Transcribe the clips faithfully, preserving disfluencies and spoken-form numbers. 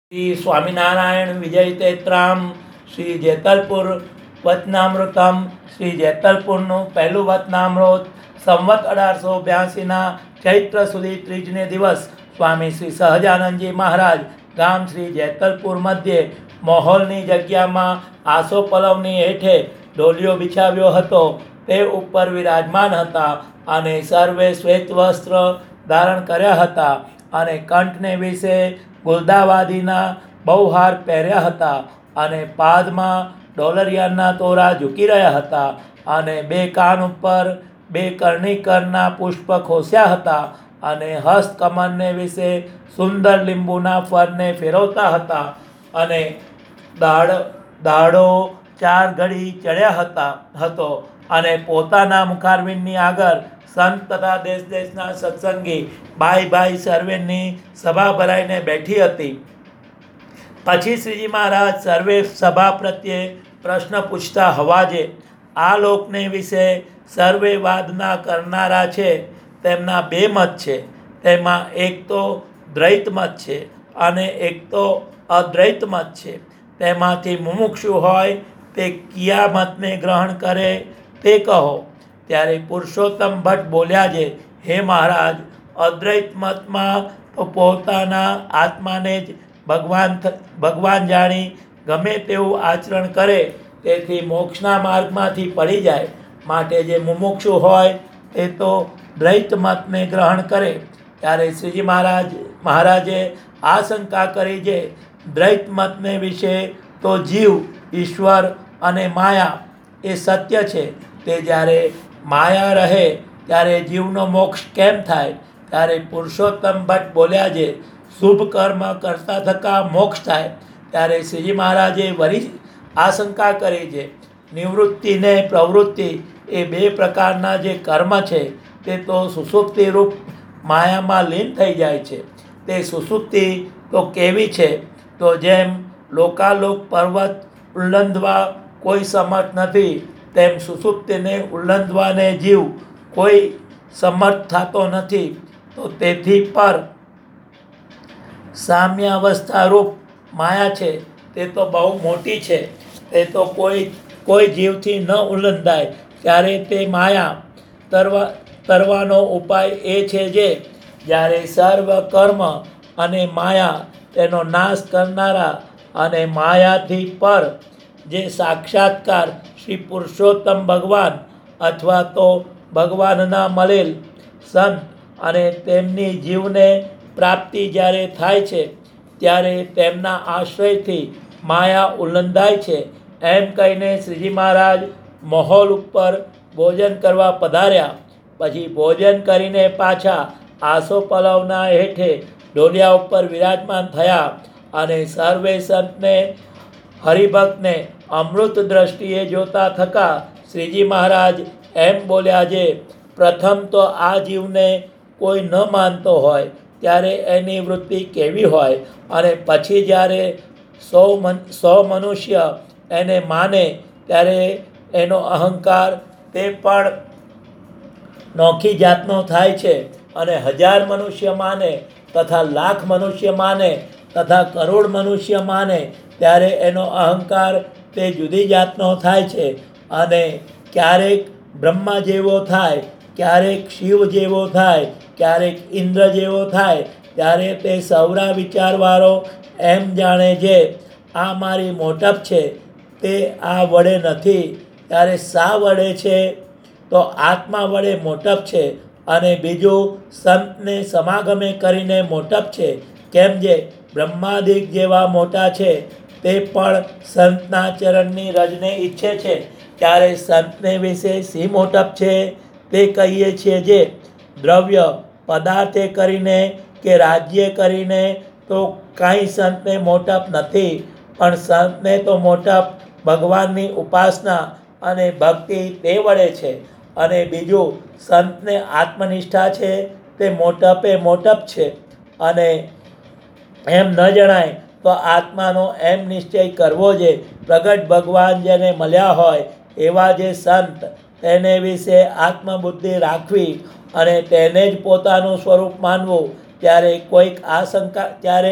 श्री स्वामीनारायण विजय तेत्राम श्री जेतलपुर वचनामृतम श्री जेतलपुरનું પહેલું વચનામૃત સંવત અઢારસો બ્યાસીના ચૈત્ર સુધી ત્રીજને દિવસ સ્વામી શ્રી સહજાનંદજી મહારાજ ગામ શ્રી જેતલપુર મધ્યે મોહોલની જગ્યામાં આસોપલવની હેઠે ડોલિયો બિછાવ્યો હતો. તે ઉપર વિરાજમાન હતા અને સર્વે શ્વેત વસ્ત્ર ધારણ કર્યા હતા અને કંઠને વિશે ગુલદાવાદીના બહુહાર પહેર્યા હતા અને પાદમાં ડોલરિયાના તોરા ઝૂકી રહ્યા હતા અને બે કાન ઉપર બે કર્ણિકરના પુષ્પ ખોસ્યા હતા અને હસ્તકમળને વિશે સુંદર લીંબુના ફળને ફેરવતા હતા અને દાડ દાડો ચાર ઘડી ચડ્યા હતા હતો અને પોતાના મુખારવિંદની આગળ સંત તથા દેશ દેશના સત્સંગી ભાઈ ભાઈ સર્વેની સભા ભરાઈને બેઠી હતી. પછી શ્રીજી મહારાજ સર્વે સભા પ્રત્યે પ્રશ્ન પૂછતા હવાજે આ લોકને વિશે સર્વે વાદના કરનારા છે તેમના બે મત છે. તેમાં એક તો દ્વૈત મત છે અને એક તો અદ્વૈત મત છે. તેમાંથી મુમુક્ષુ હોય તે કયા મતને ગ્રહણ કરે તે કહો. ત્યારે પુરુષોત્તમ ભટ્ટ બોલ્યા છે, હે મહારાજ, અદ્વૈત મતમાં તો પોતાના આત્માને જ ભગવાન ભગવાન જાણી ગમે તેવું આચરણ કરે તેથી મોક્ષના માર્ગમાંથી પડી જાય. માટે જે મુમુક્ષુ હોય તે તો દ્વૈત મતને ગ્રહણ કરે. ત્યારે શ્રીજી મહારાજ મહારાજે આ શંકા કરી છે, દ્વૈત મતને વિશે તો જીવ, ઈશ્વર અને માયા એ સત્ય છે. તે જ્યારે માયા રહે ત્યારે જીવનો મોક્ષ કેમ થાય? ત્યારે પુરુષોત્તમ ભટ્ટ બોલ્યા છે, શુભ કર્મ કરતા થકા મોક્ષ થાય. ત્યારે શ્રીજી મહારાજે વળી આશંકા કરી છે, નિવૃત્તિ ને પ્રવૃત્તિ એ બે પ્રકારના જે કર્મ છે તે તો સુષુપ્તિ રૂપ માયામાં લીન થઈ જાય છે. તે સુષુપ્તિ તો કેવી છે? તો જેમ લોકાલોક પર્વત ઉલ્લંઘવા કોઈ સમર્થ નથી તેમ સુષુપ્તિને ઉલ્લંઘવાને જીવ કોઈ સમર્થ થતો નથી. તો તેથી પર સામ્યાવસ્થા રૂપ માયા છે તે તો બહુ મોટી છે. તે તો કોઈ કોઈ જીવથી ન ઉલ્લંઘાય. ત્યારે તે માયા તરવા તરવાનો ઉપાય એ છે જે જ્યારે સર્વ કર્મ અને માયા તેનો નાશ કરનારા અને માયાથી પર જે સાક્ષાત્કાર શ્રી પુરુષોત્તમ ભગવાન અથવા તો ભગવાનના મળેલ સંત અને તેમની જીવને પ્રાપ્તિ જ્યારે થાય છે ત્યારે તેમના આશ્રયથી માયા ઉલ્લંઘાય છે. એમ કહીને શ્રીજી મહારાજ મહોલ ઉપર ભોજન કરવા પધાર્યા. પછી ભોજન કરીને પાછા આસોપલવના હેઠે ડોલિયા ઉપર વિરાજમાન થયા અને સર્વે સંતને હરિભક્તને અમૃત દ્રષ્ટિએ જોતા થકા શ્રીજી મહારાજ એમ બોલ્યા છે, પ્રથમ તો આ જીવને કોઈ ન માનતો હોય ત્યારે એની વૃત્તિ કેવી હોય અને પછી જ્યારે સૌ મન સૌ મનુષ્ય એને માને ત્યારે એનો અહંકાર તે પણ નોખી જાતનો થાય છે. અને હજાર મનુષ્ય માને તથા લાખ મનુષ્ય માને તથા કરોડ મનુષ્ય માને ત્યારે એનો અહંકાર તે જુદી જાતનો થાય છે. અને ક્યારેક બ્રહ્મા જેવો થાય, ક્યારેક શિવ જેવો થાય, ક્યારેક ઇન્દ્ર જેવો થાય. ત્યારે તે સૌરા વિચારવાળો એમ જાણે છે આ મારી મોટપ છે તે આ વડે નથી. ત્યારે શા વડે છે? તો આત્મા વડે મોટપ છે અને બીજું સંતને સમાગમે કરીને મોટપ છે. કેમ જે બ્રહ્માદિક જેવા મોટા છે તે પણ સંતના ચરણની રજને ઈચ્છે છે. ત્યારે સંતને વિશે શી મોટપ છે તે કહીએ છીએ જે દ્રવ્ય પદાર્થે કરીને કે રાજ્ય કરીને તો કાંઈ સંતને મોટપ નથી. પણ સંતને તો મોટપ ભગવાનની ઉપાસના અને ભક્તિ તે વડે છે. અને બીજું સંતને આત્મનિષ્ઠા છે તે મોટપે મોટપ છે. અને એમ ન જણાય તો આત્માનો એમ નિશ્ચય કરવો છે. પ્રગટ ભગવાન જેને મળ્યા હોય એવા જે સંત તેને વિશે આત્મબુદ્ધિ રાખવી અને તેને જ પોતાનું સ્વરૂપ માનવું. ત્યારે કોઈક આશંકા ત્યારે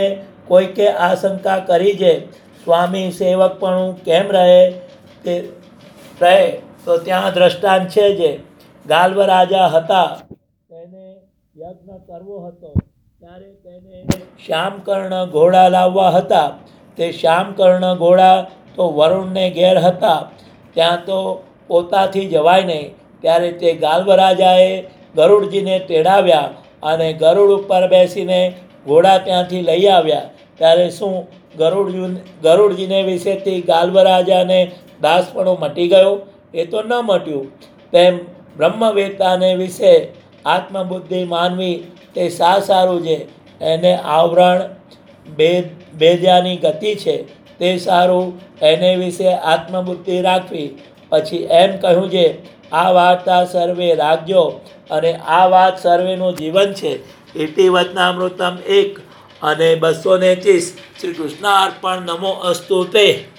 કોઈકે આશંકા કરી છે સ્વામી સેવકપણું કેમ રહે તે રહે તો ત્યાં દ્રષ્ટાંત છે. જે ગાલ્વ રાજા હતા તેને યજ્ઞ કરવો હતો ત્યારે તેને શ્યામકર્ણ ઘોડા લાવવા હતા. તે શ્યામકર્ણ ઘોડા તો વરુણને ઘેર હતા, ત્યાં તો પોતાથી જવાય નહીં. ત્યારે તે ગાલ્વ રાજાએ ગરુડજીને તેડાવ્યા અને ગરુડ ઉપર બેસીને ઘોડા ત્યાંથી લઈ આવ્યા. ત્યારે શું ગરુડ ગરુડજીને વિશેથી ગાલ્વ રાજાને દાસપણો મટી ગયો? એ તો ન મટ્યું. તેમ બ્રહ્મવેતાને વિશે આત્મબુદ્ધિ માનવી તે સા સારું છે. એને આવરણ ભેદ ભેદ્યાની ગતિ છે તે સારું. એને વિશે આત્મબુદ્ધિ રાખવી. પછી એમ કહ્યું છે, આ વાર્તા સર્વે રાખજો અને આ વાત સર્વેનું જીવન છે. ઇતિ વચનામૃતમ એક અને બસો ને ત્રીસ. શ્રી કૃષ્ણ અર્પણ. નમો અસ્તુ તે.